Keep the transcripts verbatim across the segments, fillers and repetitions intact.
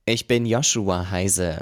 Ich bin Joshua Heise.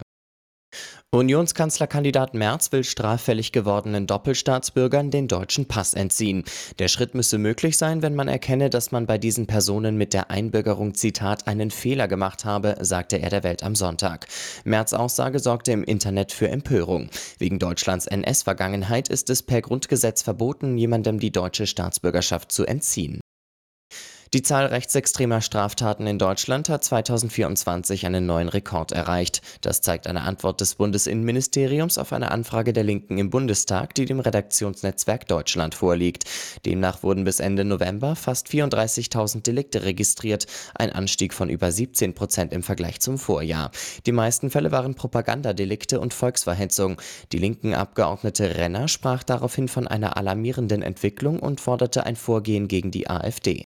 Unionskanzlerkandidat Merz will straffällig gewordenen Doppelstaatsbürgern den deutschen Pass entziehen. Der Schritt müsse möglich sein, wenn man erkenne, dass man bei diesen Personen mit der Einbürgerung, Zitat, einen Fehler gemacht habe, sagte er der Welt am Sonntag. Merz' Aussage sorgte im Internet für Empörung. Wegen Deutschlands N S-Vergangenheit ist es per Grundgesetz verboten, jemandem die deutsche Staatsbürgerschaft zu entziehen. Die Zahl rechtsextremer Straftaten in Deutschland hat zweitausendvierundzwanzig einen neuen Rekord erreicht. Das zeigt eine Antwort des Bundesinnenministeriums auf eine Anfrage der Linken im Bundestag, die dem Redaktionsnetzwerk Deutschland vorliegt. Demnach wurden bis Ende November fast vierunddreißigtausend Delikte registriert, ein Anstieg von über siebzehn Prozent im Vergleich zum Vorjahr. Die meisten Fälle waren Propagandadelikte und Volksverhetzung. Die linken Abgeordnete Renner sprach daraufhin von einer alarmierenden Entwicklung und forderte ein Vorgehen gegen die AfD.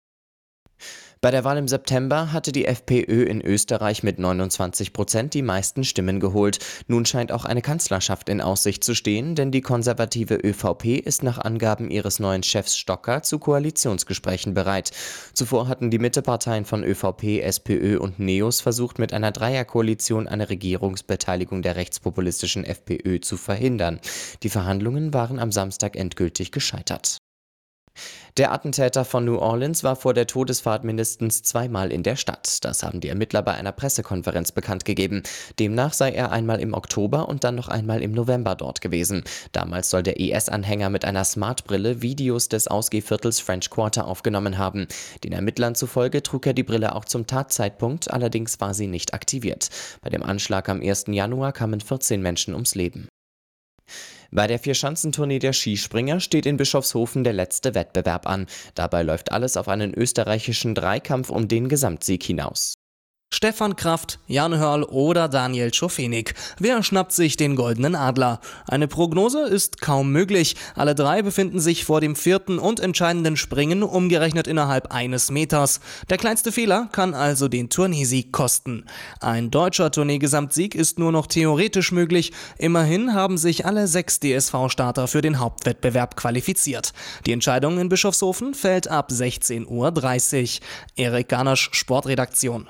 Bei der Wahl im September hatte die FPÖ in Österreich mit neunundzwanzig Prozent die meisten Stimmen geholt. Nun scheint auch eine Kanzlerschaft in Aussicht zu stehen, denn die konservative ÖVP ist nach Angaben ihres neuen Chefs Stocker zu Koalitionsgesprächen bereit. Zuvor hatten die Mitteparteien von ÖVP, SPÖ und NEOS versucht, mit einer Dreierkoalition eine Regierungsbeteiligung der rechtspopulistischen FPÖ zu verhindern. Die Verhandlungen waren am Samstag endgültig gescheitert. Der Attentäter von New Orleans war vor der Todesfahrt mindestens zweimal in der Stadt. Das haben die Ermittler bei einer Pressekonferenz bekannt gegeben. Demnach sei er einmal im Oktober und dann noch einmal im November dort gewesen. Damals soll der I S-Anhänger mit einer Smartbrille Videos des Ausgehviertels French Quarter aufgenommen haben. Den Ermittlern zufolge trug er die Brille auch zum Tatzeitpunkt, allerdings war sie nicht aktiviert. Bei dem Anschlag am ersten Januar kamen vierzehn Menschen ums Leben. Bei der Vierschanzentournee der Skispringer steht in Bischofshofen der letzte Wettbewerb an. Dabei läuft alles auf einen österreichischen Dreikampf um den Gesamtsieg hinaus. Stefan Kraft, Jan Hörl oder Daniel Czofenik. Wer schnappt sich den goldenen Adler? Eine Prognose ist kaum möglich. Alle drei befinden sich vor dem vierten und entscheidenden Springen, umgerechnet innerhalb eines Meters. Der kleinste Fehler kann also den Tourneesieg kosten. Ein deutscher Tourneegesamtsieg ist nur noch theoretisch möglich. Immerhin haben sich alle sechs D S V-Starter für den Hauptwettbewerb qualifiziert. Die Entscheidung in Bischofshofen fällt ab sechzehn Uhr dreißig. Erik Garnasch, Sportredaktion.